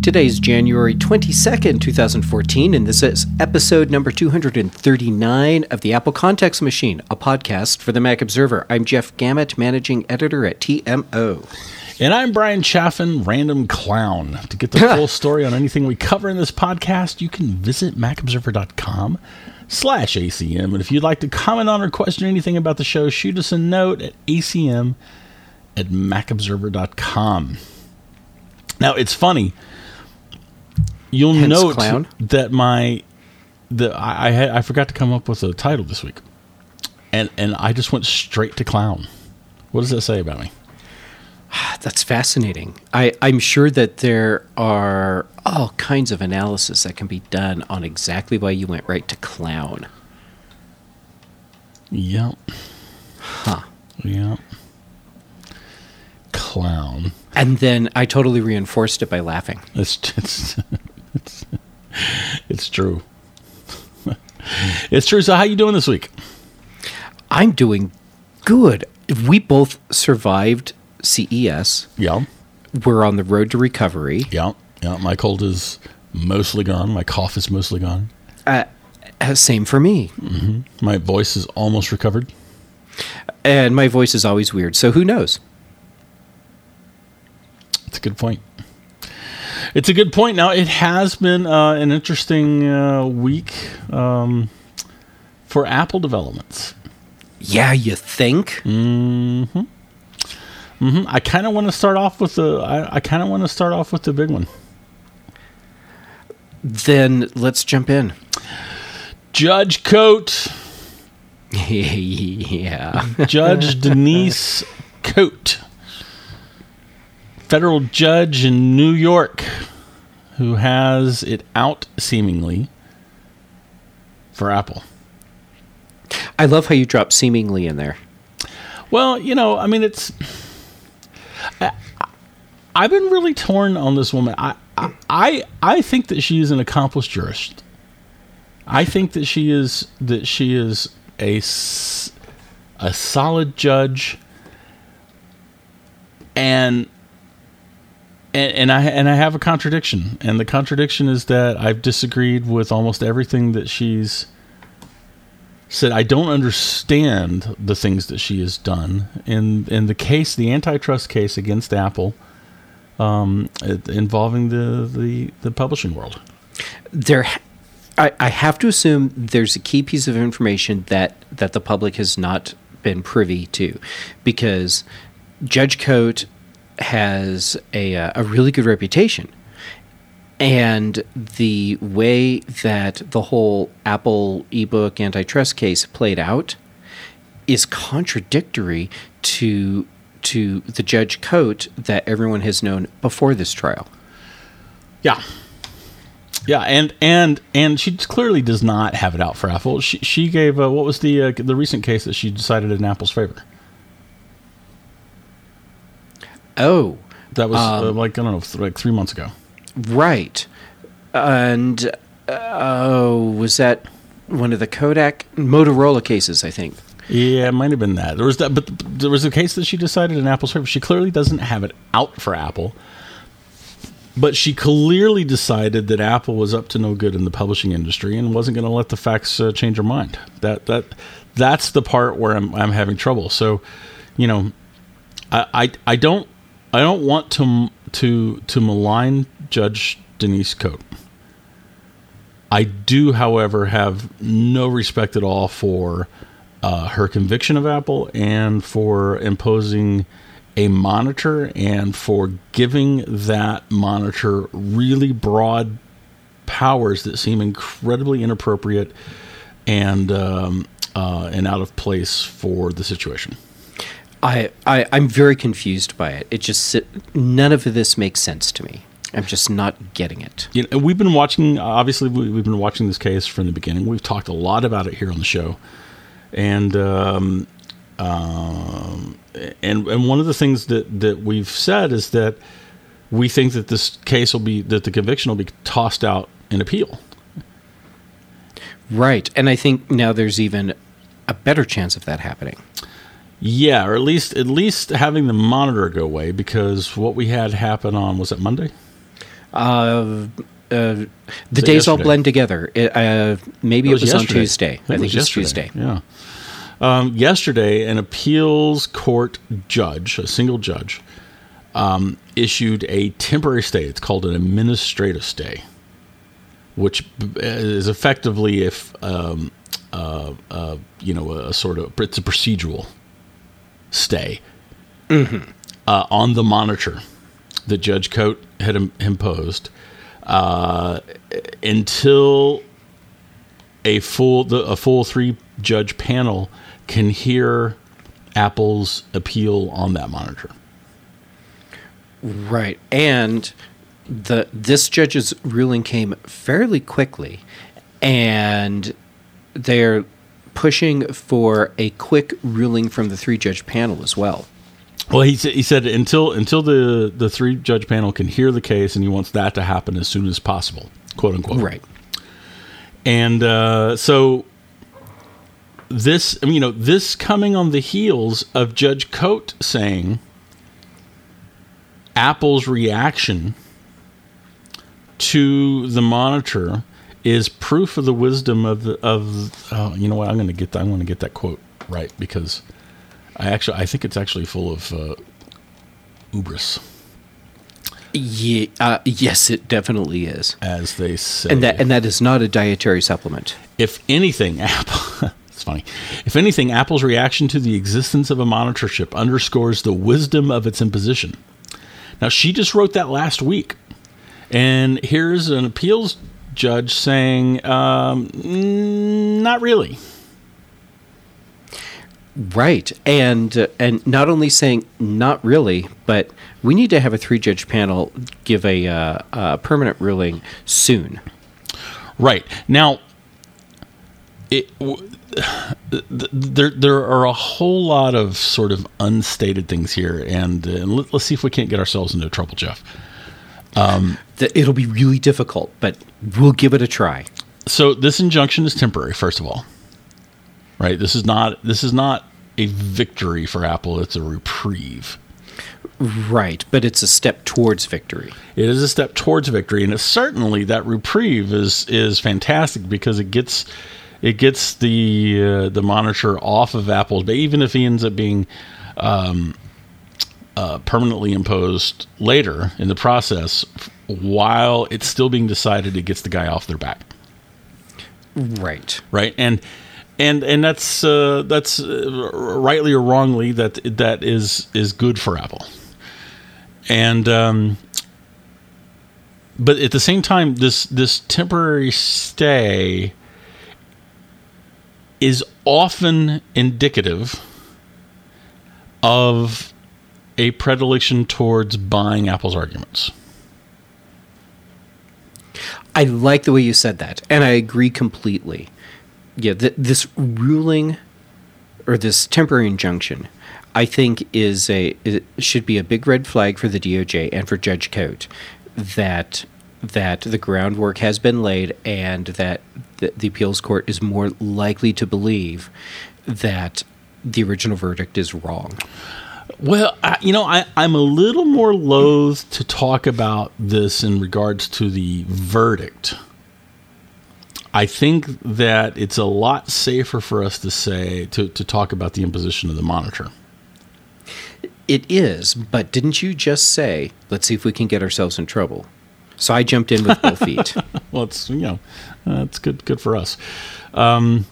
Today's January 22nd, 2014, and this is episode number 239 of the Apple Context Machine, a podcast for the Mac Observer. I'm Jeff Gamet, managing editor at TMO. And I'm Brian Chaffin, random clown. To get the full story on anything we cover in this podcast, you can visit macobserver.com/ACM. And if you'd like to comment on or question anything about the show, shoot us a note at acm@macobserver.com. Now, it's funny. You'll note clown. that I forgot to come up with a title this week, and I just went straight to clown. What does that say about me? That's fascinating. I'm sure that there are all kinds of analysis that can be done on exactly why you went right to clown. Yep. Huh. Yep. Clown. And then I totally reinforced it by laughing. It's true. It's true. So how you doing this week? I'm doing good. We both survived CES. Yeah. We're on the road to recovery. Yeah. Yeah. My cold is mostly gone. My cough is mostly gone. Same for me. Mm-hmm. My voice is almost recovered. And my voice is always weird, so who knows? It's a good point. It's a good point. Now, it has been an interesting week for Apple developments. Yeah, you think? Mm-hmm. Mm-hmm. I kind of want to start off with the big one. Then let's jump in. Judge Coate. Yeah. Judge Denise Coate. Federal judge in New York who has it out, seemingly, for Apple. I love how you drop seemingly in there. Well, I mean, I've been really torn on this woman. I think that she is an accomplished jurist. I think that she is a solid judge, and I have a contradiction, and the contradiction is that I've disagreed with almost everything that she's said. I don't understand the things that she has done in the case, the antitrust case against Apple, involving the publishing world. I have to assume there's a key piece of information that the public has not been privy to, because Judge Coate has a really good reputation, and the way that the whole Apple ebook antitrust case played out is contradictory to the Judge Coate that everyone has known before this trial. Yeah. Yeah, and she clearly does not have it out for Apple. She gave what was the recent case that she decided in Apple's favor? Oh, that was like 3 months ago. Right, and was that one of the Motorola cases? I think. Yeah, it might have been that. There was that, but there was a case that she decided in Apple's favor. She clearly doesn't have it out for Apple. But she clearly decided that Apple was up to no good in the publishing industry and wasn't going to let the facts change her mind. That's the part where I'm having trouble. So, I don't want to malign Judge Denise Coate. I do, however, have no respect at all for her conviction of Apple and for imposing a monitor and for giving that monitor really broad powers that seem incredibly inappropriate and out of place for the situation. I'm very confused by it. It just none of this makes sense to me. I'm just not getting it. We've been watching. Obviously, we've been watching this case from the beginning. We've talked a lot about it here on the show, and one of the things that we've said is that we think that this case that the conviction will be tossed out in appeal. Right, and I think now there's even a better chance of that happening. Yeah, or at least having the monitor go away, because what we had happen on, was it Monday? The days all blend together. Maybe it was on yesterday. Tuesday. I think it was Tuesday. Yeah. Yesterday, an appeals court judge, a single judge, issued a temporary stay. It's called an administrative stay, which is effectively a sort of, it's a procedural stay on the monitor that Judge Coate had imposed until a full 3-judge panel can hear Apple's appeal on that monitor. Right. And this judge's ruling came fairly quickly, and they're pushing for a quick ruling from the 3-judge panel as well. Well, he said until the 3-judge panel can hear the case, and he wants that to happen as soon as possible, quote unquote. Right. And so this, this coming on the heels of Judge Coate saying Apple's reaction to the monitor is proof of the wisdom of you know what, I want to get that quote right, because I think it's actually full of hubris. Yeah, yes, it definitely is, as they say, and that is not a dietary supplement. If anything, it's funny. If anything, Apple's reaction to the existence of a monitor chip underscores the wisdom of its imposition. Now, she just wrote that last week, and here's an appeals judge saying, not really. Right, and not only saying not really, but we need to have a 3-judge panel give a permanent ruling soon. Right now, there are a whole lot of sort of unstated things here, and let's see if we can't get ourselves into trouble, Jeff. It'll be really difficult, but we'll give it a try. So this injunction is temporary, first of all. Right? This is not a victory for Apple, it's a reprieve. Right, but it's a step towards victory. It is a step towards victory, and certainly that reprieve is fantastic, because it gets the monitor off of Apple's, but even if he ends up being permanently imposed later in the process, while it's still being decided, it gets the guy off their back. Right. Right. And that's rightly or wrongly that is good for Apple. And but at the same time, this temporary stay is often indicative of a predilection towards buying Apple's arguments. I like the way you said that, and I agree completely. Yeah, this ruling, or this temporary injunction, I think it should be a big red flag for the DOJ and for Judge Coate that the groundwork has been laid, and that the appeals court is more likely to believe that the original verdict is wrong. Well, I'm a little more loath to talk about this in regards to the verdict. I think that it's a lot safer for us to say to talk about the imposition of the monitor. It is, but didn't you just say, let's see if we can get ourselves in trouble? So I jumped in with both feet. Well, it's it's good for us. And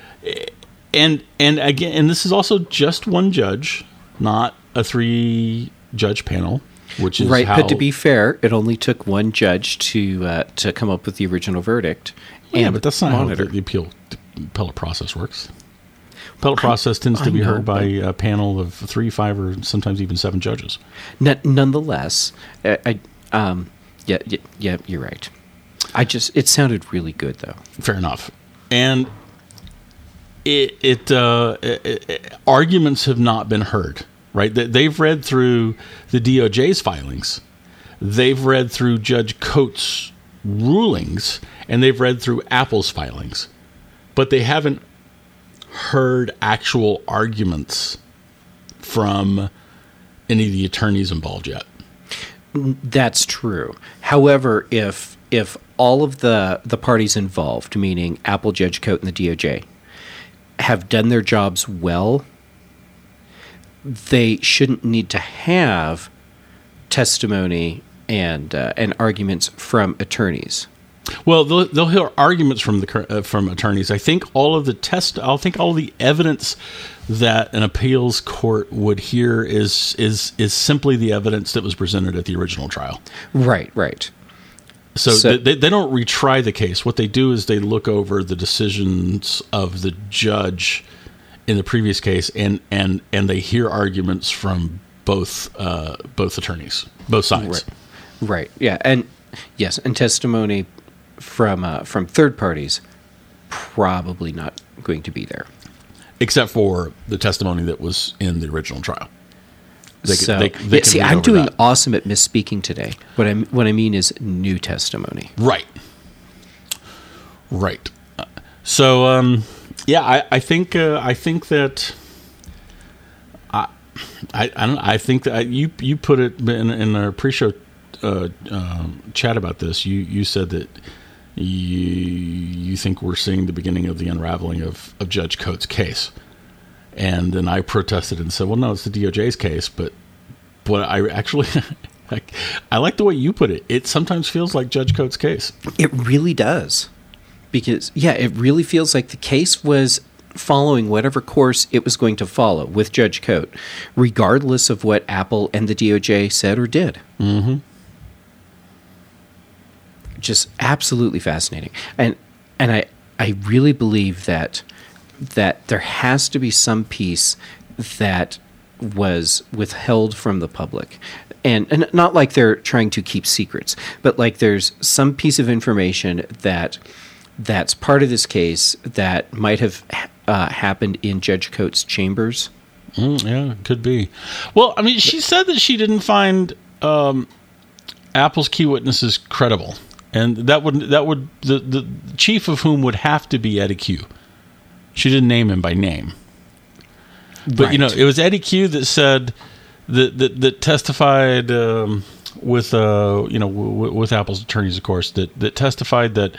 again, and this is also just one judge, not a 3-judge panel, which is right. But to be fair, it only took one judge to come up with the original verdict. Yeah, but that's not how the appellate process works. Appellate process tends to be heard by a panel of 3, 5, or sometimes even 7 judges. Nonetheless, yeah, you're right. It sounded really good, though. Fair enough. And arguments have not been heard, right? They've read through the DOJ's filings, they've read through Judge Coate's rulings, and they've read through Apple's filings, but they haven't heard actual arguments from any of the attorneys involved yet. That's true. However, if all of the parties involved, meaning Apple, Judge Cote, and the DOJ, have done their jobs well, they shouldn't need to have testimony and arguments from attorneys. Well, they'll hear arguments from from attorneys. I think all of the evidence that an appeals court would hear is simply the evidence that was presented at the original trial. Right. So they don't retry the case. What they do is they look over the decisions of the judge in the previous case, and they hear arguments from both attorneys, both sides. Right. Yeah. And yes, and testimony from third parties probably not going to be there, except for the testimony that was in the original trial. I'm doing awesome at misspeaking today. What I mean is new testimony. Right. So I think that I think that you put it in our pre-show chat about this. You said that you think we're seeing the beginning of the unraveling of Judge Cote's case. And then I protested and said, well, no, it's the DOJ's case. But I actually, I like the way you put it. It sometimes feels like Judge Cote's case. It really does. Because, it really feels like the case was following whatever course it was going to follow with Judge Cote, regardless of what Apple and the DOJ said or did. Mm-hmm. Just absolutely fascinating. And I really believe that there has to be some piece that was withheld from the public. And not like they're trying to keep secrets, but like there's some piece of information that's part of this case that might have happened in Judge Cote's chambers. Yeah, could be. Well, I mean, she said that she didn't find Apple's key witnesses credible. And that would the chief of whom would have to be Eddie Q. She didn't name him by name, but right. It was Eddie Q that said that testified with Apple's attorneys, of course, that testified that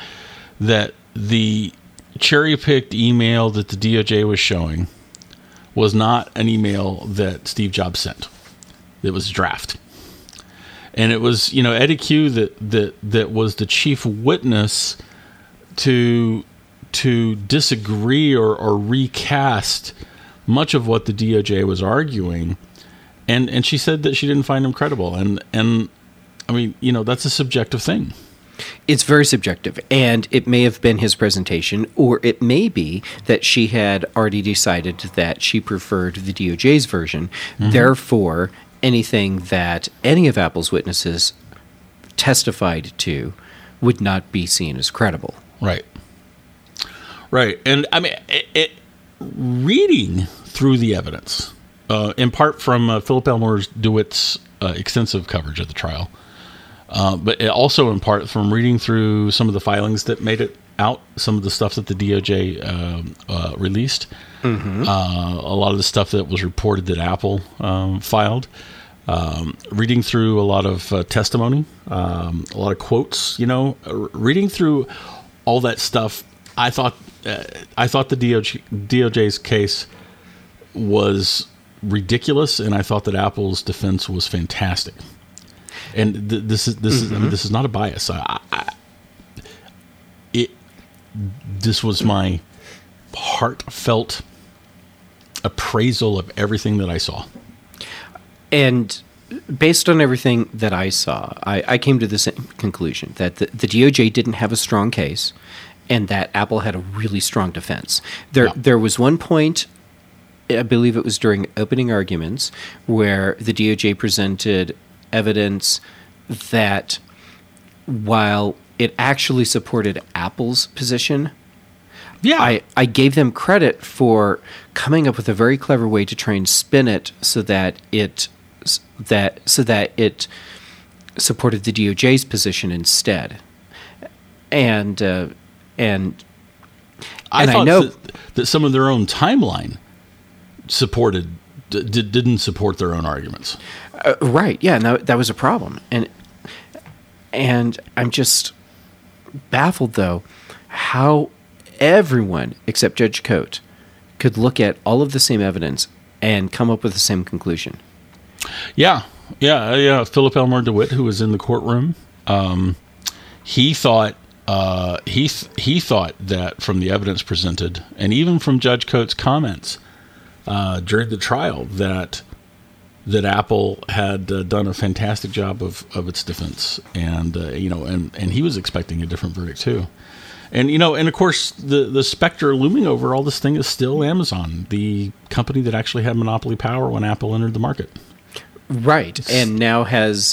the cherry picked email that the DOJ was showing was not an email that Steve Jobs sent. It was a draft. And it was, Eddie Q that was the chief witness to disagree or recast much of what the DOJ was arguing, and she said that she didn't find him credible. And I mean, that's a subjective thing. It's very subjective, and it may have been his presentation, or it may be that she had already decided that she preferred the DOJ's version. Mm-hmm. Therefore, anything that any of Apple's witnesses testified to would not be seen as credible. Right. And I mean, reading through the evidence, in part from Philip Elmer DeWitt's extensive coverage of the trial, but also in part from reading through some of the filings that made it out, some of the stuff that the DOJ released, mm-hmm. A lot of the stuff that was reported that Apple filed, reading through a lot of testimony, a lot of quotes, reading through all that stuff. I thought the DOJ's case was ridiculous, and I thought that Apple's defense was fantastic. And this is not a bias. This was my heartfelt appraisal of everything that I saw. And based on everything that I saw, I came to the same conclusion that the DOJ didn't have a strong case, and that Apple had a really strong defense. There was one point, I believe it was during opening arguments, where the DOJ presented evidence that while it actually supported Apple's position, I gave them credit for coming up with a very clever way to try and spin it so that it supported the DOJ's position instead. And I thought that some of their own timeline supported didn't support their own arguments. Right. Yeah. And that was a problem. And I'm just baffled, though, how everyone except Judge Cote could look at all of the same evidence and come up with the same conclusion. Yeah. Philip Elmer DeWitt, who was in the courtroom, he thought that from the evidence presented, and even from Judge Cote's comments during the trial, that Apple had done a fantastic job of its defense, and he was expecting a different verdict too. And of course, the specter looming over all this thing is still Amazon, the company that actually had monopoly power when Apple entered the market. Right, and now has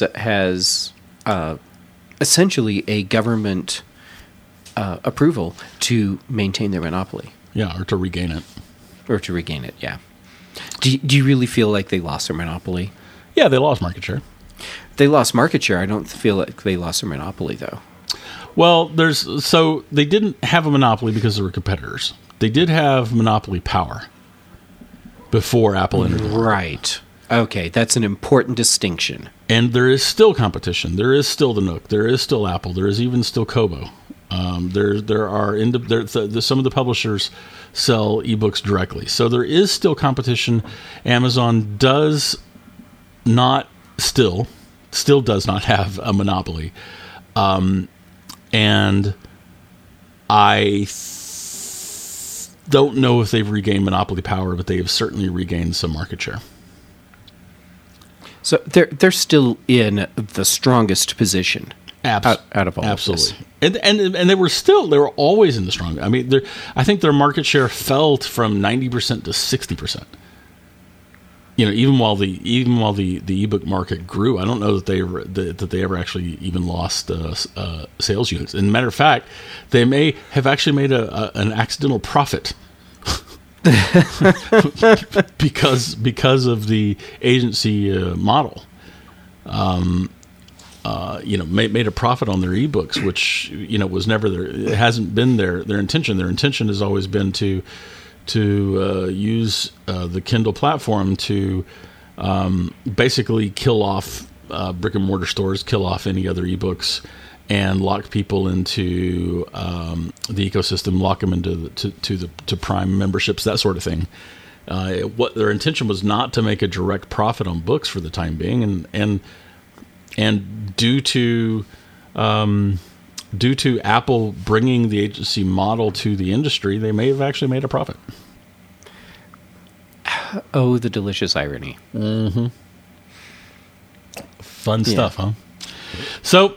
essentially a government approval to maintain their monopoly. Yeah, or to regain it. Yeah. Do you really feel like they lost their monopoly? Yeah, they lost market share. They lost market share. I don't feel like they lost their monopoly, though. Well, they didn't have a monopoly because there were competitors. They did have monopoly power before Apple entered the market. Right. Okay, that's an important distinction. And there is still competition. There is still the Nook. There is still Apple. There is even still Kobo. Some of the publishers sell ebooks directly, so there is still competition. Amazon does not still does not have a monopoly, and I don't know if they've regained monopoly power, but they have certainly regained some market share. So they're still in the strongest position out of all absolutely. Of this. And they were always in the strong. I mean, I think their market share fell from 90% to 60%. Even while the ebook market grew, I don't know that they ever actually even lost sales units. And matter of fact, they may have actually made an accidental profit because of the agency model. Made a profit on their ebooks, which was never it hasn't been their intention. Their intention has always been to use the Kindle platform to basically kill off brick and mortar stores, kill off any other ebooks, and lock people into the ecosystem, lock them into to Prime memberships, that sort of thing. What their intention was not to make a direct profit on books for the time being, and due to Apple bringing the agency model to the industry, they may have actually made a profit. Oh, the delicious irony. Mm-hmm. Fun stuff, huh? So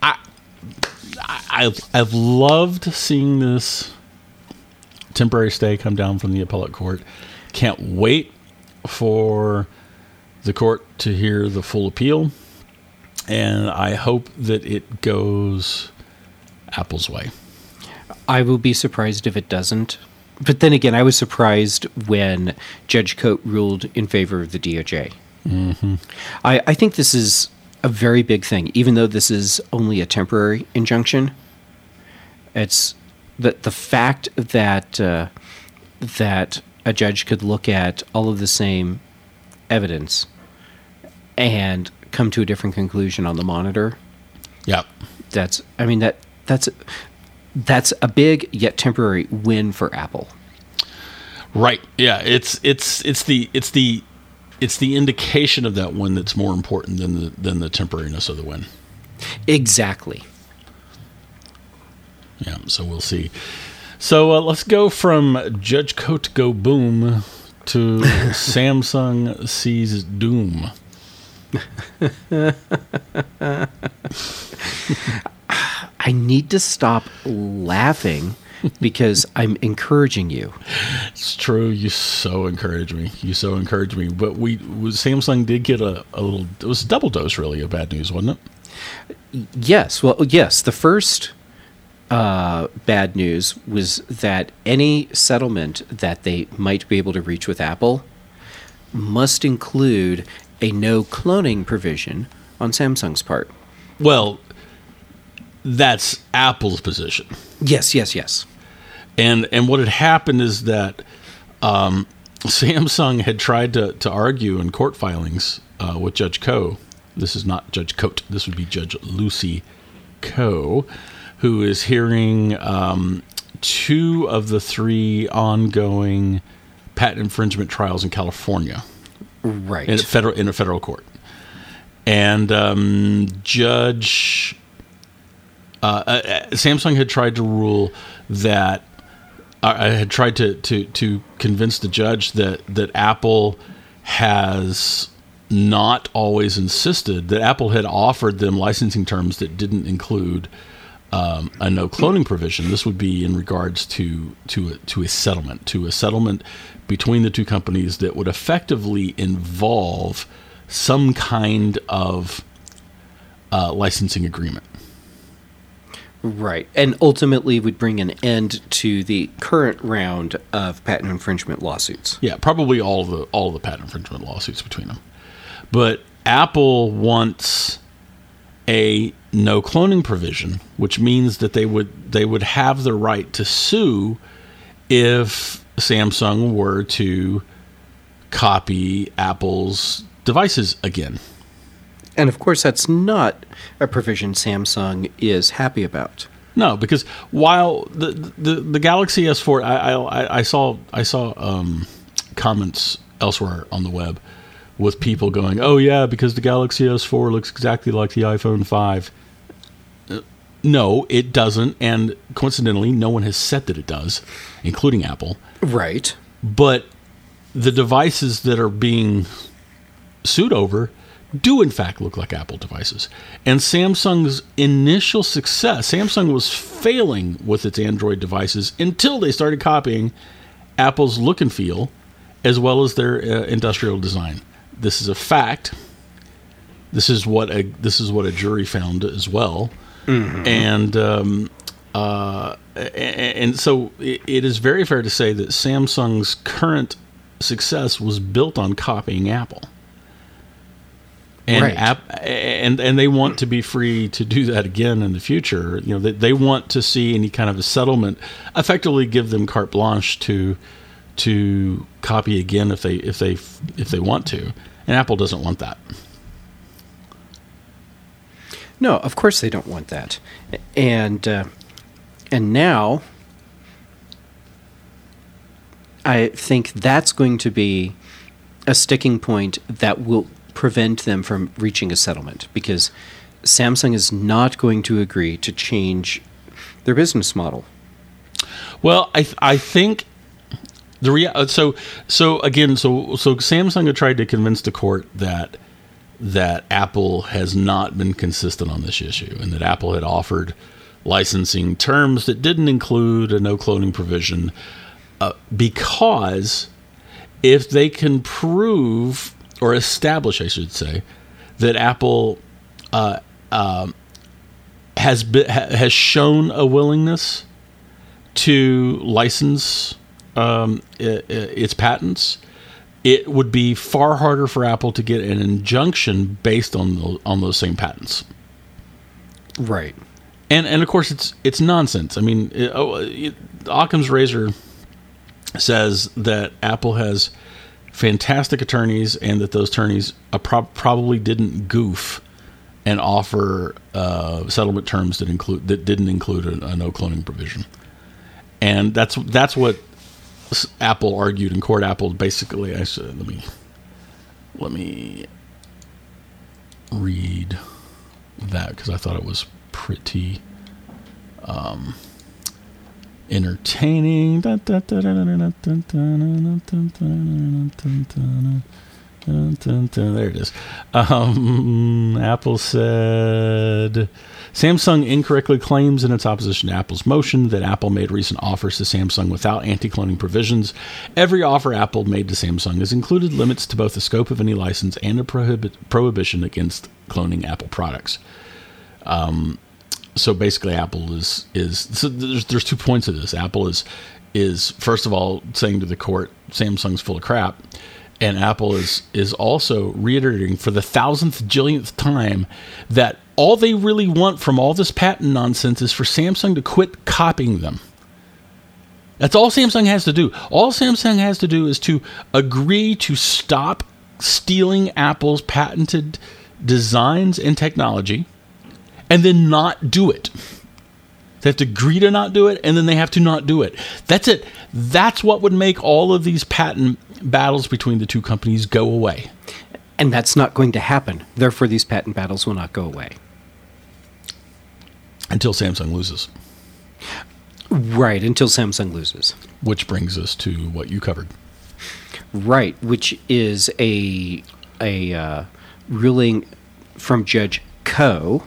I've loved seeing this temporary stay come down from the appellate court. Can't wait for the court to hear the full appeal, and I hope that it goes Apple's way. I will be surprised if it doesn't. But then again, I was surprised when Judge Cote ruled in favor of the DOJ. Mm-hmm. I think this is a very big thing, even though this is only a temporary injunction. It's the fact that that a judge could look at all of the same evidence and come to a different conclusion on the monitor. Yeah, That's a big yet temporary win for Apple. right. Yeah, it's the indication of that win that's more important than the temporariness of the win. Exactly. Yeah, so we'll see. So let's go from Judge Cote go boom to Samsung sees doom. I need to stop laughing because I'm encouraging you. It's true. You so encourage me. But Samsung did get a little. It was a double dose, really, of bad news, wasn't it? Yes. Well, yes. The first bad news was that any settlement that they might be able to reach with Apple must include a no cloning provision on Samsung's part. Well, that's Apple's position. Yes. And what had happened is that Samsung had tried to argue in court filings with Judge Koh. This is not Judge Coate. This would be Judge Lucy Koh, who is hearing 2 of the 3 ongoing patent infringement trials in California, right, in a federal court. And Samsung had tried to rule that I had tried to convince the judge that Apple has not always insisted, that Apple had offered them licensing terms that didn't include a no cloning provision. This would be in regards to a settlement between the 2 companies that would effectively involve some kind of licensing agreement. Right, and ultimately would bring an end to the current round of patent infringement lawsuits. Yeah, probably all of the patent infringement lawsuits between them. But Apple wants a no cloning provision, which means that they would have the right to sue if Samsung were to copy Apple's devices again. And of course, that's not a provision Samsung is happy about. No, because while the Galaxy S4, I saw comments elsewhere on the web with people going, "Oh yeah, because the Galaxy S4 looks exactly like the iPhone 5." No, it doesn't, and coincidentally, no one has said that it does, including Apple. Right. But the devices that are being sued over do in fact look like Apple devices. And Samsung's initial success, Samsung was failing with its Android devices until they started copying Apple's look and feel as well as their industrial design. This is a fact. This is what a jury found as well. Mm-hmm. And so it is very fair to say that Samsung's current success was built on copying Apple. And right. And they want to be free to do that again in the future. You know, they want to see any kind of a settlement effectively give them carte blanche to copy again if they want to. And Apple doesn't want that. No, of course they don't want that. And now I think that's going to be a sticking point that will prevent them from reaching a settlement, because Samsung is not going to agree to change their business model. Well, I think so Samsung had tried to convince the court that Apple has not been consistent on this issue, and that Apple had offered licensing terms that didn't include a no cloning provision, because if they can prove or establish, I should say, that Apple has shown a willingness to license its patents, it would be far harder for Apple to get an injunction based on those same patents. Right. And of course it's nonsense. I mean, Occam's razor says that Apple has fantastic attorneys, and that those attorneys probably didn't goof and offer settlement terms that didn't include a no cloning provision. And that's what Apple argued in court. Apple basically, I said, let me read that because I thought it was pretty entertaining. There it is. Apple said Samsung incorrectly claims in its opposition to Apple's motion that Apple made recent offers to Samsung without anti-cloning provisions. Every offer Apple made to Samsung has included limits to both the scope of any license and a prohibition against cloning Apple products. So basically, Apple is so there's 2 points of this. Apple is first of all saying to the court, Samsung's full of crap, and Apple is also reiterating for the 1000th jillionth time that all they really want from all this patent nonsense is for Samsung to quit copying them. That's all Samsung has to do. All Samsung has to do is to agree to stop stealing Apple's patented designs and technology, and then not do it. They have to agree to not do it, and then they have to not do it. That's it. That's what would make all of these patent battles between the two companies go away. And that's not going to happen. Therefore, these patent battles will not go away. Until Samsung loses. Right, until Samsung loses. Which brings us to what you covered. Right, which is a ruling from Judge Koh.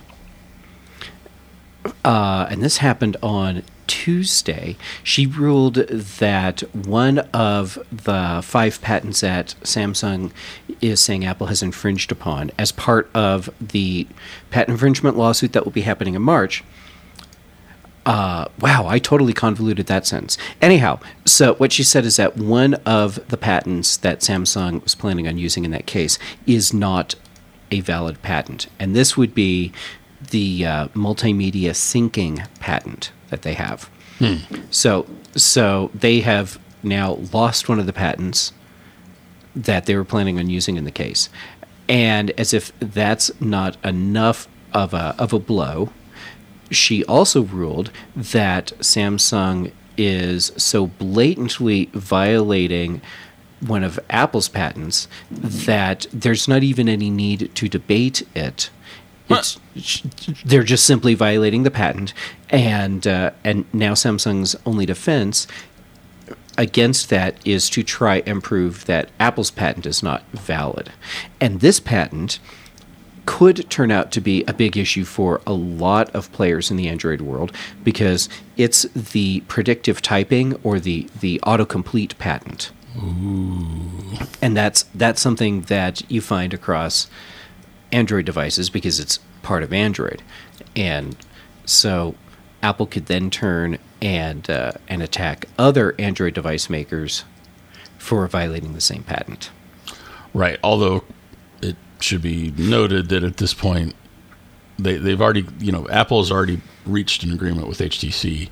And this happened on Tuesday. She ruled that one of the 5 patents that Samsung is saying Apple has infringed upon as part of the patent infringement lawsuit that will be happening in March. Wow, I totally convoluted that sentence. Anyhow, so what she said is that one of the patents that Samsung was planning on using in that case is not a valid patent. And this would be the multimedia syncing patent that they have. So they have now lost one of the patents that they were planning on using in the case. And as if that's not enough of a blow, she also ruled that Samsung is so blatantly violating one of Apple's patents that there's not even any need to debate it. They're just simply violating the patent, and now Samsung's only defense against that is to try and prove that Apple's patent is not valid. And this patent could turn out to be a big issue for a lot of players in the Android world because it's the predictive typing or the autocomplete patent. Ooh. And that's something that you find across Android devices because it's part of Android. And so Apple could then turn and attack other Android device makers for violating the same patent. Right, although it should be noted that at this point they've already, Apple has already reached an agreement with HTC,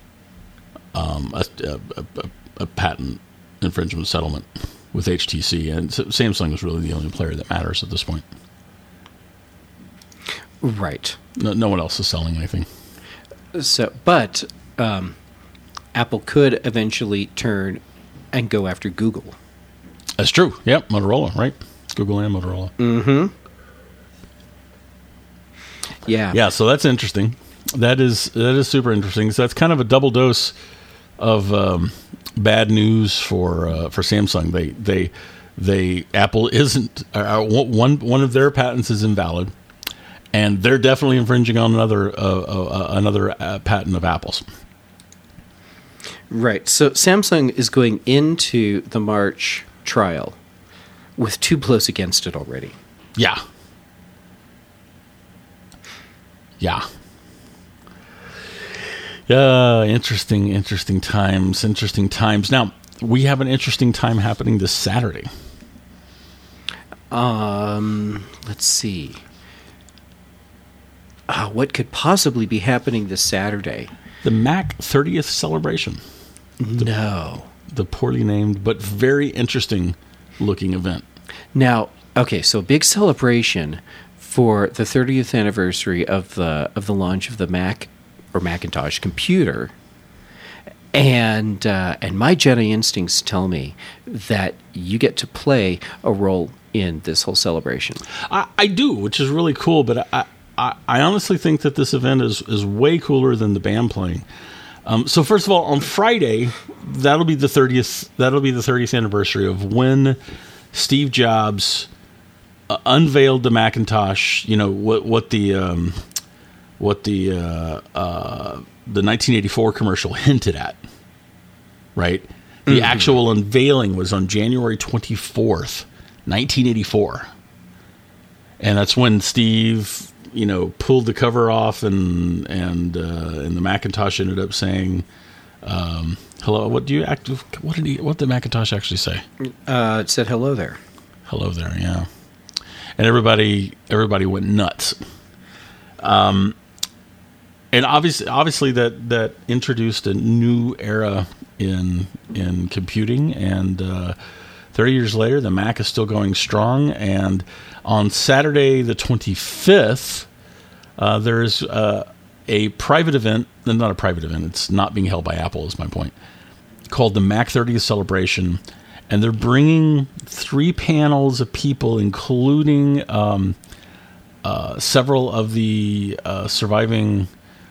a patent infringement settlement with HTC, and Samsung is really the only player that matters at this point. Right. No one else is selling anything. So, but Apple could eventually turn and go after Google. That's true. Yep, Motorola, right? Google and Motorola. Mm-hmm. Yeah. Yeah, so that's interesting. That is super interesting. So that's kind of a double dose of bad news for Samsung. They Apple isn't one of their patents is invalid, and they're definitely infringing on another patent of Apple's. Right. So Samsung is going into the March trial with 2 blows against it already. Yeah. Interesting times. Now, we have an interesting time happening this Saturday. Let's see. What could possibly be happening this Saturday? The Mac 30th celebration. The poorly named but very interesting looking event. Now, okay, so big celebration for the 30th anniversary of the launch of the Mac or Macintosh computer. And my Jedi instincts tell me that you get to play a role in this whole celebration. I do, which is really cool, but I honestly think that this event is way cooler than the band playing. So first of all, on Friday, that'll be the 30th anniversary of when Steve Jobs unveiled the Macintosh. What the 1984 commercial hinted at, right? The actual unveiling was on January 24th, 1984. And that's when Steve, pulled the cover off and the Macintosh ended up saying, hello. What did the Macintosh actually say? It said hello there. Hello there, yeah. And everybody went nuts. And obviously that introduced a new era in computing, and 30 years later, the Mac is still going strong. And on Saturday, the 25th, there's a private event. Not a private event. It's not being held by Apple, is my point. Called the Mac 30th Celebration. And they're bringing 3 panels of people, including several of the surviving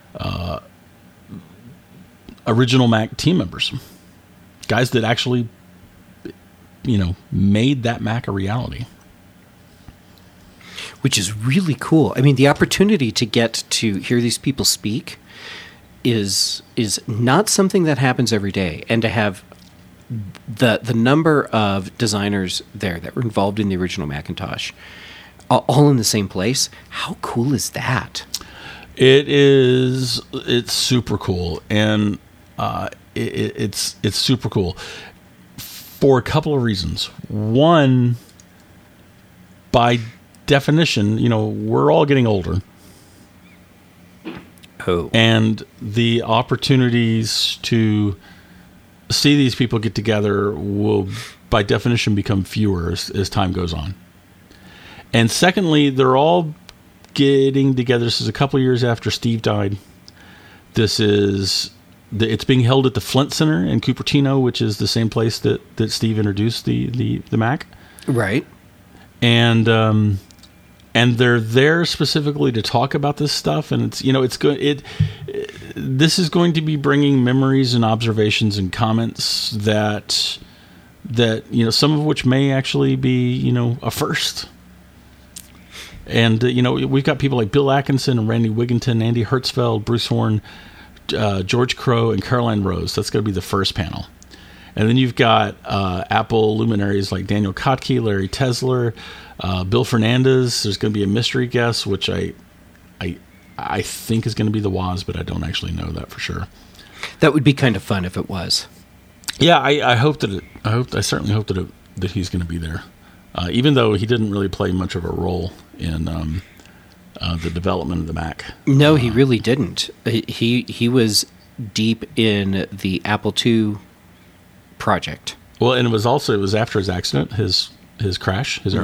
original Mac team members. Guys that actually, made that Mac a reality. Which is really cool. I mean, the opportunity to get to hear these people speak is not something that happens every day. And to have the number of designers there that were involved in the original Macintosh all in the same place, how cool is that? It's super cool, and it's super cool for a couple of reasons. One, by definition, we're all getting older. Oh. And the opportunities to see these people get together will, by definition, become fewer as time goes on. And secondly, they're all getting together. This is a couple of years after Steve died. It's being held at the Flint Center in Cupertino, which is the same place that Steve introduced the Mac. Right. And they're there specifically to talk about this stuff, and it's good. This is going to be bringing memories and observations and comments that some of which may actually be a first. And we've got people like Bill Atkinson and Randy Wigginton, Andy Hertzfeld, Bruce Horn, George Crow, and Caroline Rose. That's going to be the first panel. And then you've got Apple luminaries like Daniel Kotke, Larry Tesler, Bill Fernandez. There's going to be a mystery guest, which I think is going to be the Woz, but I don't actually know that for sure. That would be kind of fun if it was. Yeah, I hope that I certainly hope that he's going to be there, even though he didn't really play much of a role in the development of the Mac. No, he really didn't. He was deep in the Apple II project. Well, and it was after his accident, his crash, his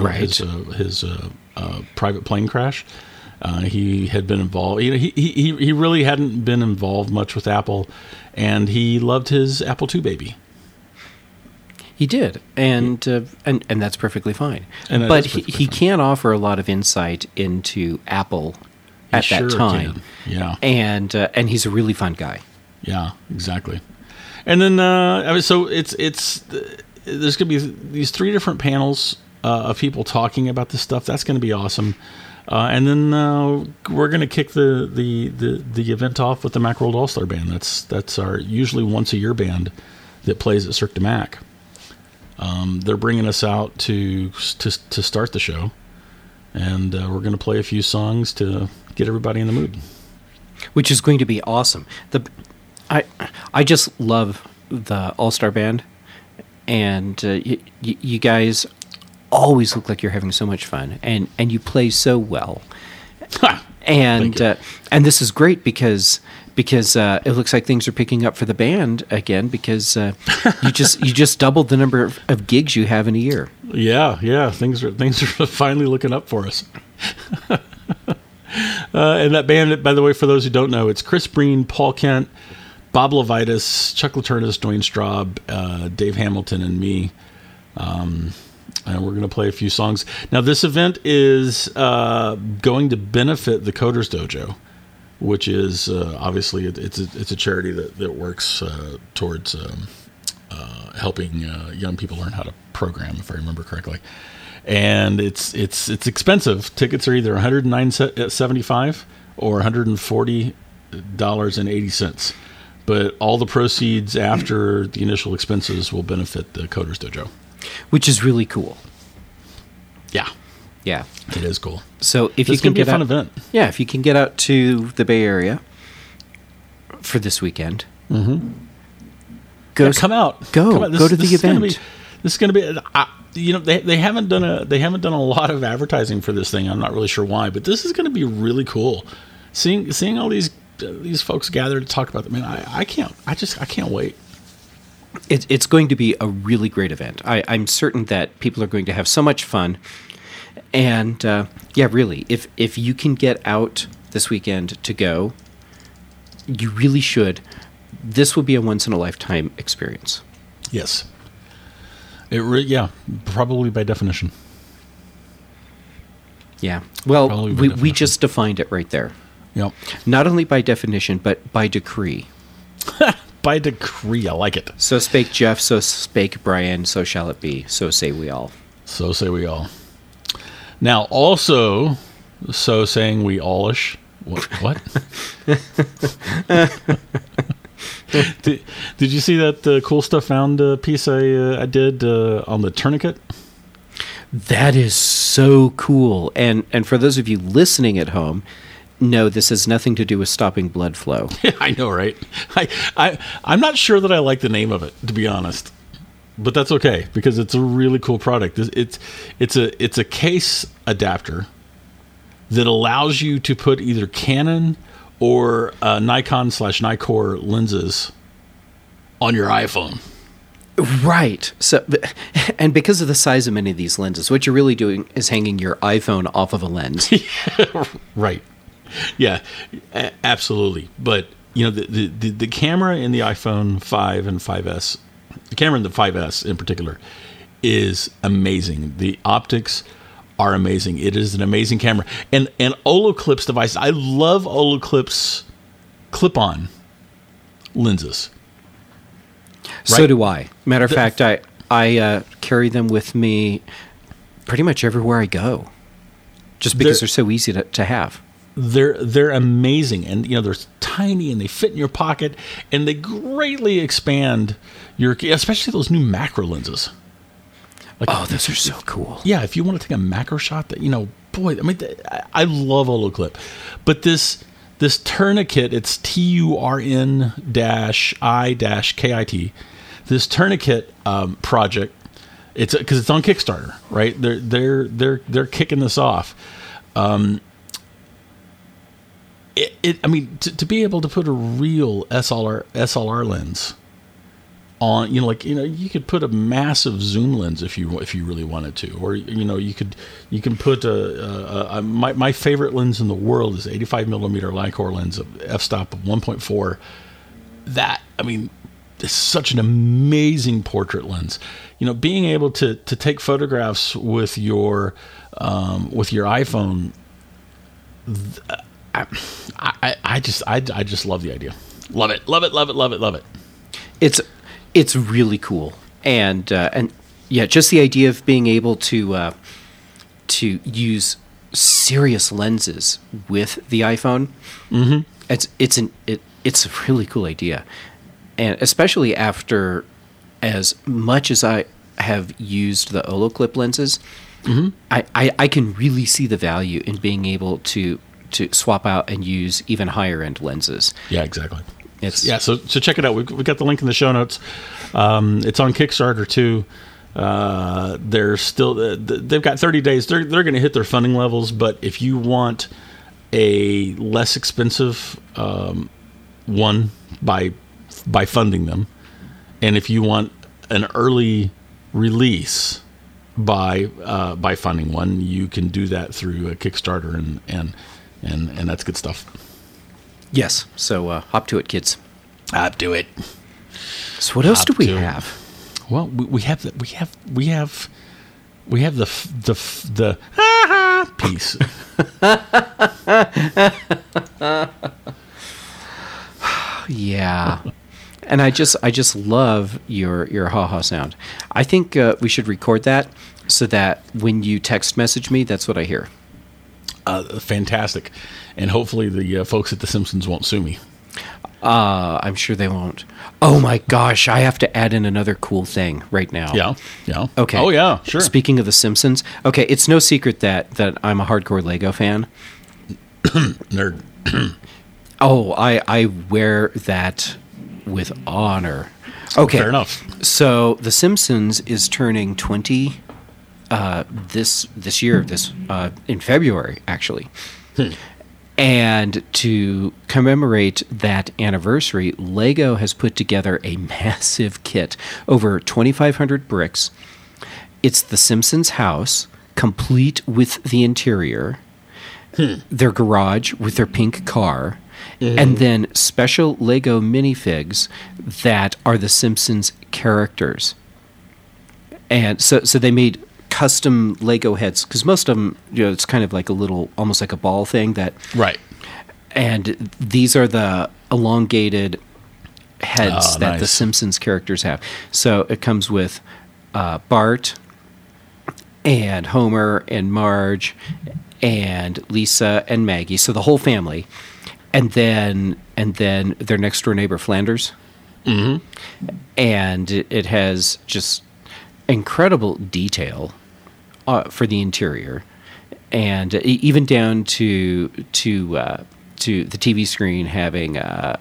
private plane crash. He had been involved. He really hadn't been involved much with Apple, and he loved his Apple II baby. He did, and that's perfectly fine. But he can't offer a lot of insight into Apple at that time. Can. Yeah, and he's a really fun guy. Yeah, exactly. And then so it's there's going to be these 3 different panels of people talking about this stuff. That's going to be awesome. And then we're going to kick the event off with the Macworld All-Star Band. That's our usually once a year band that plays at Cirque du Mac. They're bringing us out to start the show, and we're going to play a few songs to get everybody in the mood, which is going to be awesome. I just love the All-Star Band, and you guys always look like you're having so much fun, and you play so well. And this is great because it looks like things are picking up for the band again, because you just doubled the number of gigs you have in a year. Yeah, things are finally looking up for us. And that band, by the way, for those who don't know, it's Chris Breen, Paul Kent, Bob Levitas, Chuck Laternis, Dwayne Straub, Dave Hamilton, and me. And we're going to play a few songs. Now, this event is going to benefit the Coders Dojo, which is obviously it's a charity that works towards helping young people learn how to program, if I remember correctly. And it's expensive. Tickets are either $109.75 or $140.80. But all the proceeds after the initial expenses will benefit the Coders Dojo, which is really cool. Yeah, it is cool. So if you can get a fun event, if you can get out to the Bay Area for this weekend, come out. Go to the event. This is going to be. They haven't done a lot of advertising for this thing. I'm not really sure why, but this is going to be really cool. Seeing all these folks gathered to talk about it. Man, I can't wait. It's going to be a really great event. I'm certain that people are going to have so much fun. And really, if you can get out this weekend to go, you really should. This will be a once-in-a-lifetime experience. Yes. Probably by definition. Yeah. Well, we just defined it right there. Yep. Not only by definition, but by decree. By decree, I like it. So spake Jeff, so spake Brian, so shall it be. So say we all. So say we all. Now, also, so saying we allish. What? Did you see that cool stuff found piece I did on the tourniquet? That is so cool. And for those of you listening at home, no, this has nothing to do with stopping blood flow. I know, right? I'm not sure that I like the name of it, to be honest. But that's okay, because it's a really cool product. It's a case adapter that allows you to put either Canon or Nikon/Nikkor lenses on your iPhone. Right. So, and because of the size of many of these lenses, what you're really doing is hanging your iPhone off of a lens. Right. Yeah, absolutely. But the camera in the iPhone 5 and 5S, the camera in the 5S in particular, is amazing. The optics are amazing. It is an amazing camera. And Olloclip's devices, I love Olloclip's clip-on lenses. Right? So do I. Matter of fact, I carry them with me pretty much everywhere I go, just because they're so easy to have. They're amazing, and they're tiny, and they fit in your pocket, and they greatly expand especially those new macro lenses. Those are so cool. Yeah, if you want to take a macro shot, I love Olloclip, but this tourniquet, it's TURN-I-KIT. This tourniquet project, it's because it's on Kickstarter, right? They're kicking this off. To be able to put a real SLR lens on, you could put a massive zoom lens if you really wanted to, or you can put my favorite lens in the world is 85 millimeter Nikkor lens of f-stop of 1.4. That it's such an amazing portrait lens. Being able to take photographs with your iPhone. I just love the idea. Love it. It's really cool, and yeah, just the idea of being able to use serious lenses with the iPhone. Mm-hmm. It's a really cool idea, and especially after as much as I have used the Olloclip lenses, mm-hmm. I can really see the value in being able to swap out and use even higher end lenses. Yeah, exactly. So check it out. We got the link in the show notes. It's on Kickstarter too. They're still they've got 30 days. They're going to hit their funding levels, but if you want a less expensive one by funding them, and if you want an early release by funding one, you can do that through a Kickstarter, and that's good stuff. Yes. So hop to it, kids. Hop to it. So what else do we have? Well, we have the piece. Yeah. And I just love your ha-ha sound. I think we should record that so that when you text message me, that's what I hear. Fantastic. And hopefully the folks at The Simpsons won't sue me. I'm sure they won't. Oh my gosh, I have to add in another cool thing right now. Yeah. Okay. Oh yeah, sure. Speaking of The Simpsons, okay, it's no secret that I'm a hardcore Lego fan. Nerd. Oh, I wear that with honor. Okay. Fair enough. So The Simpsons is turning 20 this year, in February, actually. And to commemorate that anniversary, Lego has put together a massive kit, over 2,500 bricks. It's the Simpsons house, complete with the interior, their garage with their pink car, and then special Lego minifigs that are the Simpsons characters. And so they made custom Lego heads, because most of them, it's kind of like a little, almost like a ball thing that. Right. And these are the elongated heads that the nice. Simpsons characters have. So it comes with Bart and Homer and Marge and Lisa and Maggie. So the whole family. And then their next door neighbor Flanders. Mm-hmm. And it has just incredible detail for the interior, and even down to the TV screen having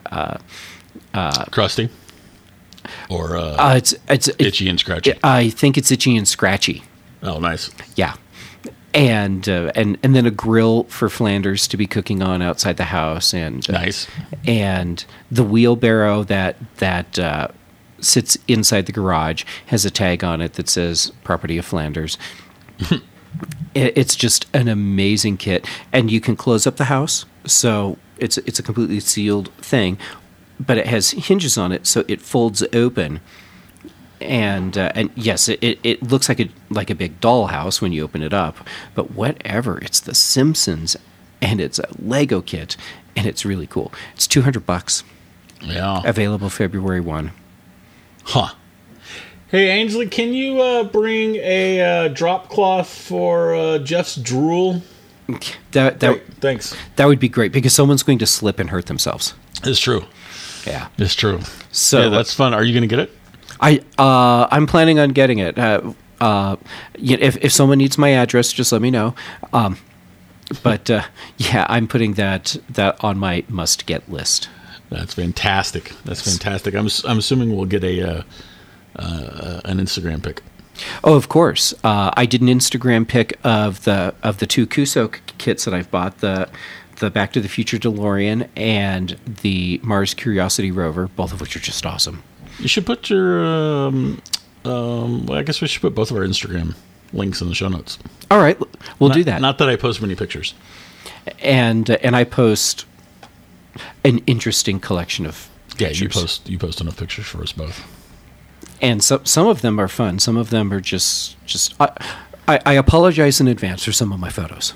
Krusty, or it's Itchy and Scratchy. I think it's Itchy and Scratchy. Oh, nice. Yeah. And then a grill for Flanders to be cooking on outside the house, and Nice. And the wheelbarrow that sits inside the garage has a tag on it that says "Property of Flanders." It's just an amazing kit, and you can close up the house, so it's a completely sealed thing, but it has hinges on it, so it folds open. And yes, it looks like a big dollhouse when you open it up, but whatever. It's the Simpsons, and it's a Lego kit, and it's really cool. It's $200. Yeah. Available February 1. Huh. Hey, Ainsley, can you bring a drop cloth for Jeff's drool? Thanks. That would be great, because someone's going to slip and hurt themselves. It's true. Yeah. It's true. So yeah, that's fun. Are you going to get it? I'm planning on getting it. If someone needs my address, just let me know. But yeah, I'm putting that on my must get list. That's fantastic. That's fantastic. I'm assuming we'll get an Instagram pic. Oh, of course. I did an Instagram pic of the two Kuso kits that I've bought, the Back to the Future DeLorean and the Mars Curiosity rover, both of which are just awesome. You should put your well, I guess we should put both of our Instagram links in the show notes. All right, we'll do that. Not that I post many pictures. And I post an interesting collection of pictures. You post enough pictures for us both. And some of them are fun. Some of them are just I apologize in advance for some of my photos.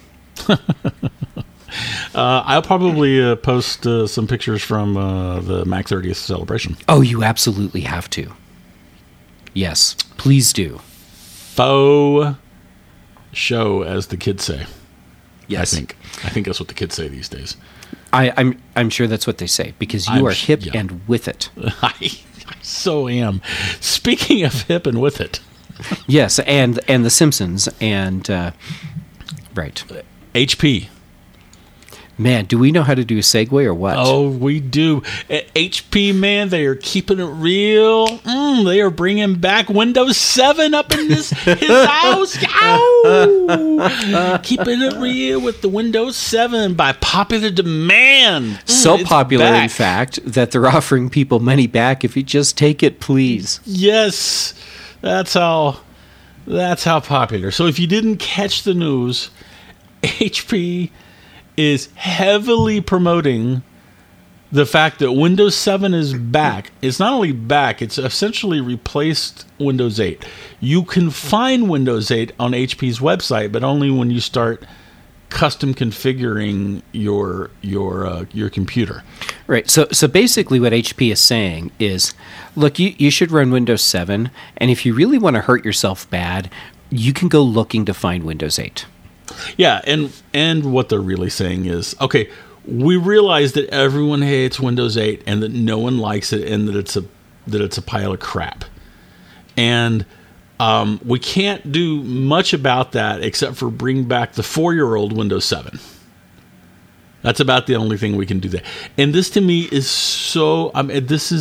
I'll probably post some pictures from the Mac 30th celebration. Oh, you absolutely have to. Yes, please do. Faux show, as the kids say. Yes, I think that's what the kids say these days. I'm sure that's what they say, because you are hip and with it. I so am. Speaking of hip and with it. Yes, and The Simpsons and right. HP. Man, do we know how to do a segue or what? Oh, we do. At HP, man, they are keeping it real. They are bringing back Windows 7 up in his house. Ow! Keeping it real with the Windows 7 by popular demand. So popular, in fact, that they're offering people money back if you just take it, please. Yes, that's how popular. So if you didn't catch the news, HP is heavily promoting the fact that Windows 7 is back. It's not only back, it's essentially replaced Windows 8. You can find Windows 8 on HP's website, but only when you start custom configuring your computer. Right. So basically what HP is saying is, look, you should run Windows 7, and if you really want to hurt yourself bad, you can go looking to find Windows 8. Yeah, and what they're really saying is, okay, we realize that everyone hates Windows 8 and that no one likes it and that it's a pile of crap. And we can't do much about that except for bring back the 4-year-old Windows 7. That's about the only thing we can do there. And this to me is so, this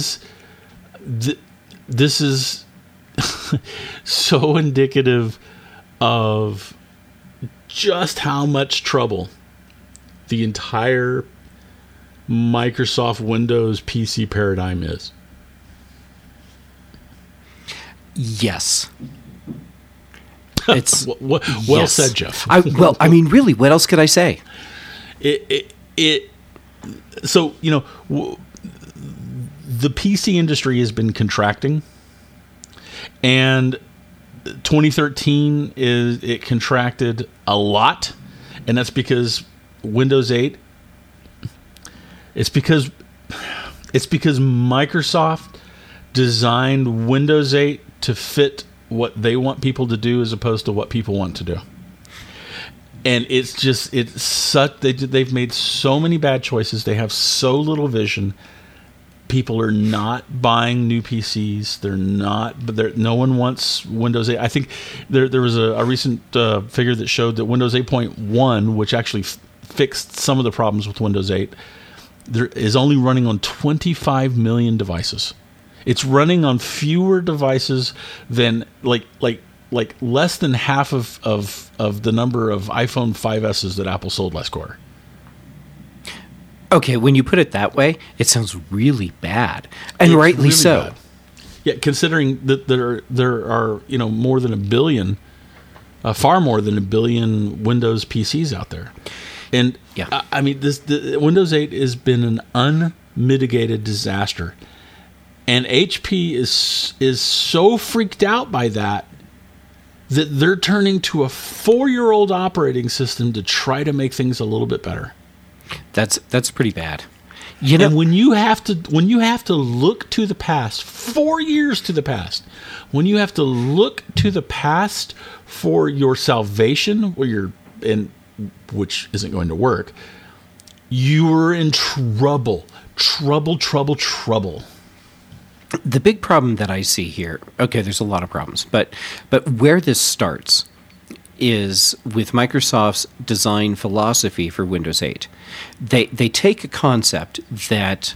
is so indicative of just how much trouble the entire Microsoft Windows PC paradigm is. Yes. It's well yes. said, Jeff. I mean, really, what else could I say? So, the PC industry has been contracting, and 2013 it contracted a lot, and that's because Windows 8. It's because Microsoft designed Windows 8 to fit what they want people to do as opposed to what people want to do. And they've made so many bad choices. They have so little vision. People are not buying new PCs. No one wants Windows 8. I think there was a recent figure that showed that Windows 8.1, which actually fixed some of the problems with Windows 8, is only running on 25 million devices. It's running on fewer devices than like less than half of the number of iPhone 5S's that Apple sold last quarter. Okay, when you put it that way, it sounds really bad, and It's rightly really so. bad. Yeah, considering that there are more than a billion, far more than a billion Windows PCs out there, and yeah. I mean the Windows 8 has been an unmitigated disaster, and HP is so freaked out by that they're turning to a 4-year-old operating system to try to make things a little bit better. That's pretty bad. And when you have to look to the past, 4 years to the past, when you have to look to the past for your salvation, which isn't going to work, you're in trouble. The big problem that I see here, okay, there's a lot of problems, but where this starts is with Microsoft's design philosophy for Windows 8. They take a concept that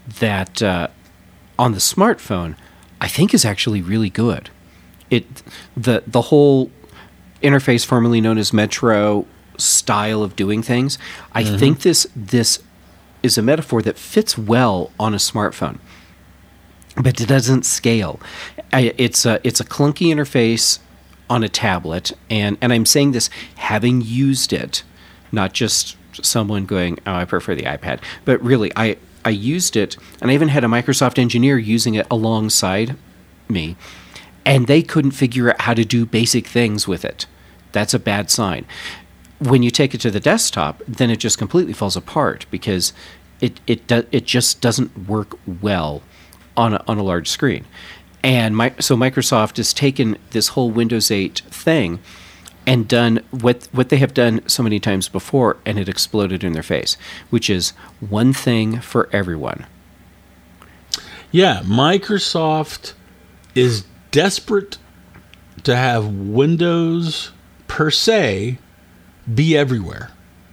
on the smartphone I think is actually really good. The whole interface formerly known as Metro style of doing things, I think this is a metaphor that fits well on a smartphone. But it doesn't scale. It's a clunky interface on a tablet, and I'm saying this having used it, not just someone going, "Oh, I prefer the iPad," but really, I used it, and I even had a Microsoft engineer using it alongside me, and they couldn't figure out how to do basic things with it. That's a bad sign. When you take it to the desktop, then it just completely falls apart because it just doesn't work well on a large screen. And so Microsoft has taken this whole Windows 8 thing and done what they have done so many times before, and it exploded in their face, which is one thing for everyone. Yeah, Microsoft is desperate to have Windows per se be everywhere.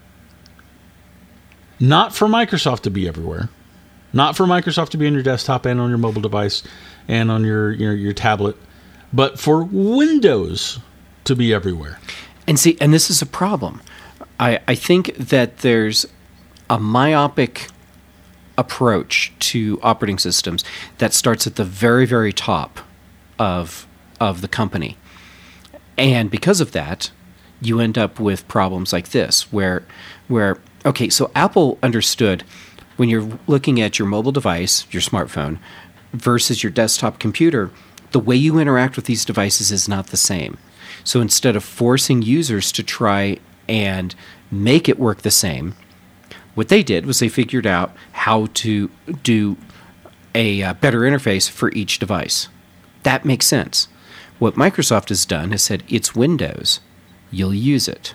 Not for Microsoft to be everywhere. Not for Microsoft to be on your desktop and on your mobile device and on your tablet, but for Windows to be everywhere. And see, and this is a problem. I think that there's a myopic approach to operating systems that starts at the very, very top of the company. And because of that, you end up with problems like this, where okay, so Apple understood when you're looking at your mobile device, your smartphone, versus your desktop computer, the way you interact with these devices is not the same. So instead of forcing users to try and make it work the same, what they did was they figured out how to do a better interface for each device. That makes sense. What Microsoft has done is said, it's Windows. You'll use it.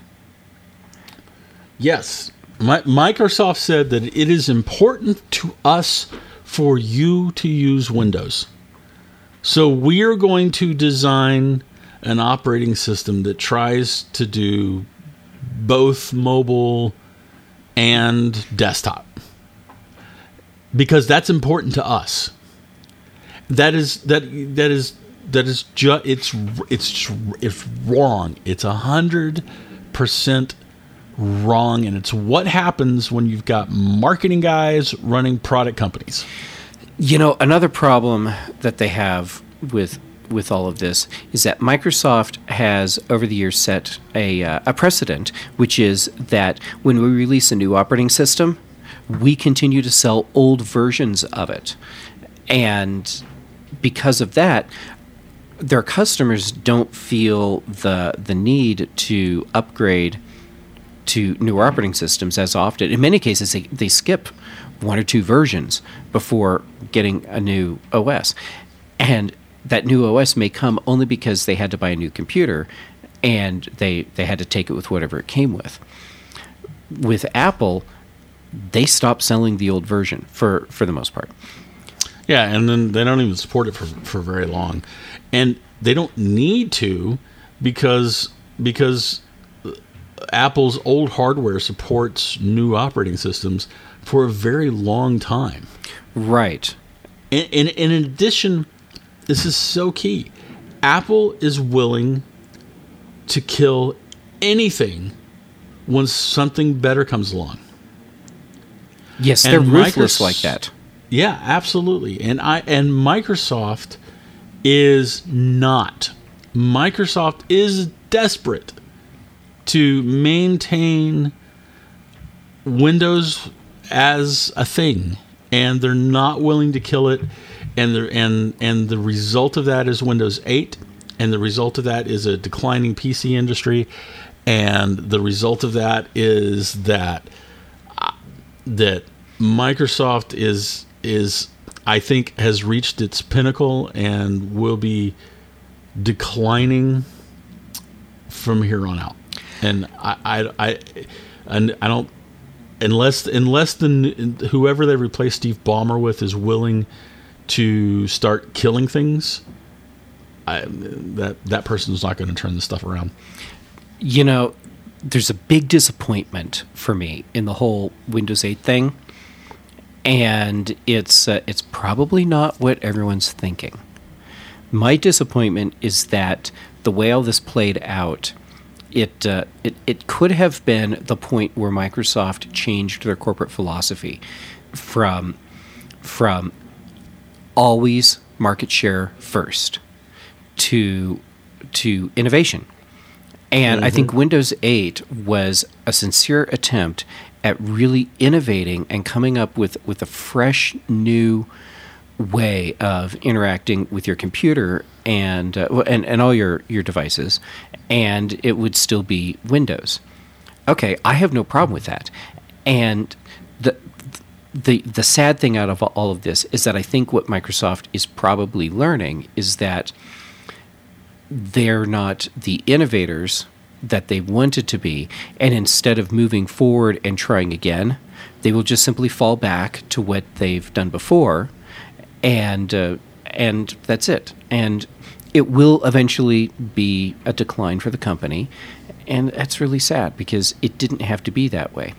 Yes. Microsoft said that it is important to us for you to use Windows. So we are going to design an operating system that tries to do both mobile and desktop, because that's important to us. It's wrong. It's 100% wrong, and it's what happens when you've got marketing guys running product companies. Another problem that they have with all of this is that Microsoft has over the years set a precedent, which is that when we release a new operating system, we continue to sell old versions of it. And because of that, their customers don't feel the need to upgrade to newer operating systems as often. In many cases, they skip one or two versions before getting a new OS. And that new OS may come only because they had to buy a new computer and they had to take it with whatever it came with. With Apple, they stopped selling the old version for the most part. Yeah, and then they don't even support it for very long. And they don't need to because Apple's old hardware supports new operating systems for a very long time. Right. And in addition, this is so key. Apple is willing to kill anything when something better comes along. Yes, they're ruthless like that. Yeah, absolutely. And Microsoft is not. Microsoft is desperate to maintain Windows as a thing, and they're not willing to kill it. And the result of that is Windows 8, and the result of that is a declining PC industry, and the result of that is that Microsoft is I think has reached its pinnacle and will be declining from here on out. And I don't, unless whoever they replace Steve Ballmer with is willing to start killing things, that person's not going to turn this stuff around. There's a big disappointment for me in the whole Windows 8 thing, and it's probably not what everyone's thinking. My disappointment is that the way all this played out, it could have been the point where Microsoft changed their corporate philosophy from always market share first to innovation. And I think Windows 8 was a sincere attempt at really innovating and coming up with a fresh new way of interacting with your computer and all your devices, and it would still be Windows. Okay, I have no problem with that. And the sad thing out of all of this is that I think what Microsoft is probably learning is that they're not the innovators that they wanted to be, and instead of moving forward and trying again, they will just simply fall back to what they've done before, and that's it. And it will eventually be a decline for the company, and that's really sad because it didn't have to be that way.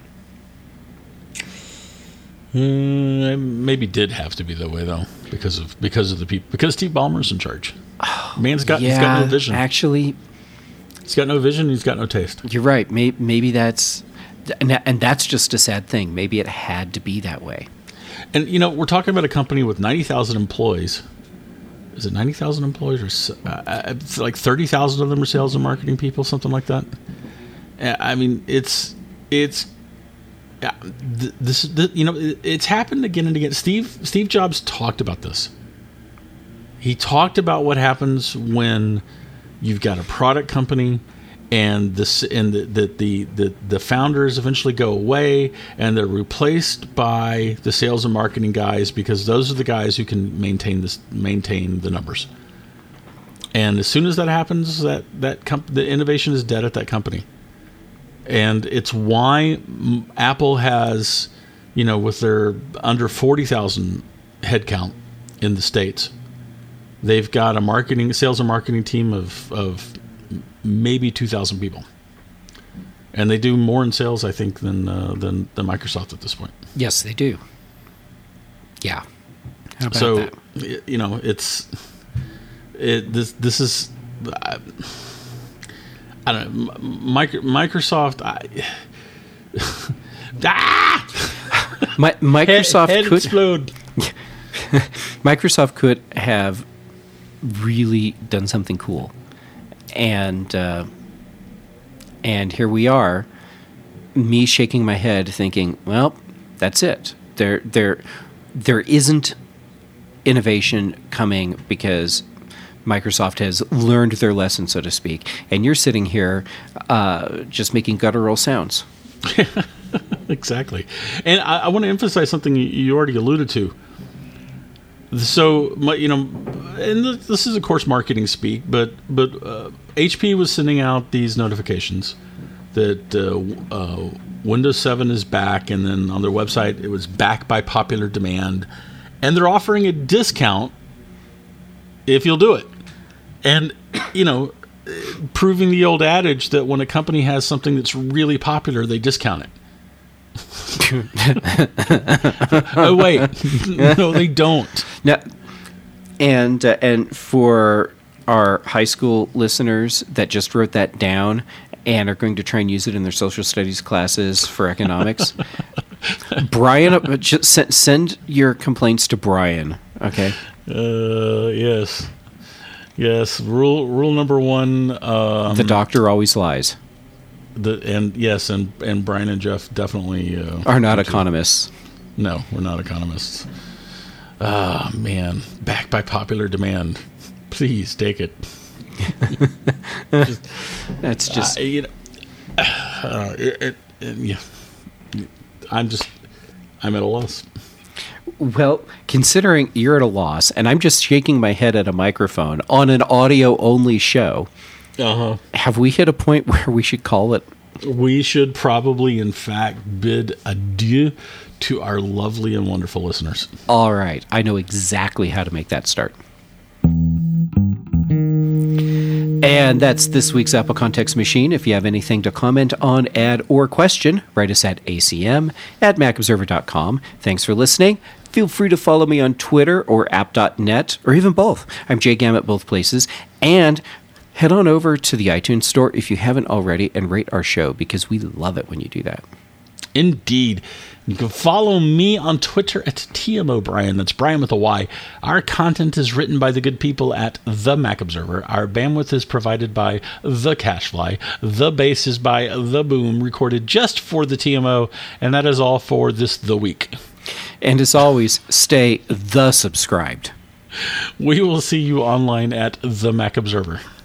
Maybe did have to be that way though, because of the people, because Steve Ballmer's in charge. He's got no vision. Actually, he's got no vision. He's got no taste. You're right. Maybe that's, and that's just a sad thing. Maybe it had to be that way. And we're talking about a company with 90,000 employees. Is it 90,000 employees, or it's like 30,000 of them are sales and marketing people, something like that? I mean, it's happened again and again. Steve Jobs talked about this. He talked about what happens when you've got a product company and the founders eventually go away and they're replaced by the sales and marketing guys, because those are the guys who can maintain the numbers. And as soon as that happens, the innovation is dead at that company. And it's why Apple has, with their under 40,000 headcount in the States, they've got a sales and marketing team of maybe 2,000 people, and they do more in sales, I think, than Microsoft at this point. Yes, they do. Yeah. How about so that? This is. I don't know. Microsoft. Ah! Microsoft head could explode. Microsoft could have really done something cool, and here we are, me shaking my head, thinking, well, that's it. There isn't innovation coming because Microsoft has learned their lesson, so to speak. And you're sitting here just making guttural sounds. Exactly. And I want to emphasize something you already alluded to. So, and this is, of course, marketing speak, but HP was sending out these notifications that Windows 7 is back, and then on their website, it was back by popular demand. And they're offering a discount if you'll do it. And, proving the old adage that when a company has something that's really popular, they discount it. Oh, wait. No, they don't. Now, and for our high school listeners that just wrote that down and are going to try and use it in their social studies classes for economics, Brian, just send your complaints to Brian, okay? Yes. Rule number one. The doctor always lies. And Brian and Jeff definitely are not economists. No, we're not economists. Ah, man, back by popular demand. Please take it. That's just yeah. I'm at a loss. Well, considering you're at a loss, and I'm just shaking my head at a microphone on an audio-only show, have we hit a point where we should call it? We should probably, in fact, bid adieu to our lovely and wonderful listeners. All right. I know exactly how to make that start. And that's this week's Apple Context Machine. If you have anything to comment on, add, or question, write us at acm@macobserver.com. Thanks for listening. Feel free to follow me on Twitter or app.net, or even both. I'm Jay Gam at both places. And head on over to the iTunes store if you haven't already and rate our show, because we love it when you do that. Indeed. You can follow me on Twitter at TMOBrian. That's Brian with a Y. Our content is written by the good people at The Mac Observer. Our bandwidth is provided by The Cashfly. The bass is by The Boom, recorded just for the TMO. And that is all for The Week. And as always, stay the subscribed. We will see you online at The Mac Observer.